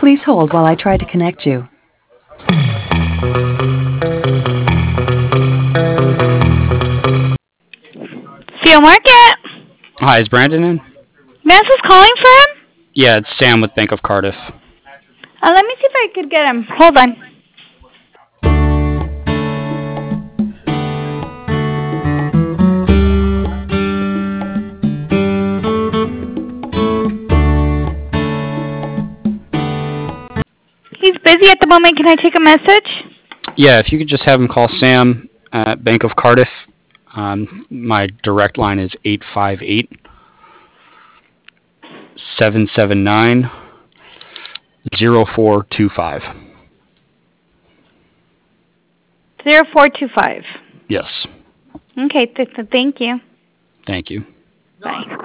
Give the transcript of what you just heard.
Please hold while I try to connect you. Field Market. Hi, is Brandon in? Nance is calling for him? Yeah, it's Sam with Bank of Cardiff. Let me see if I could get him. Hold on. He's busy at the moment. Can I take a message? Yeah, if you could just have him call Sam at Bank of Cardiff. My direct line is 858 779 0425. 0425. Yes. Okay, thank you. Thank you. Bye.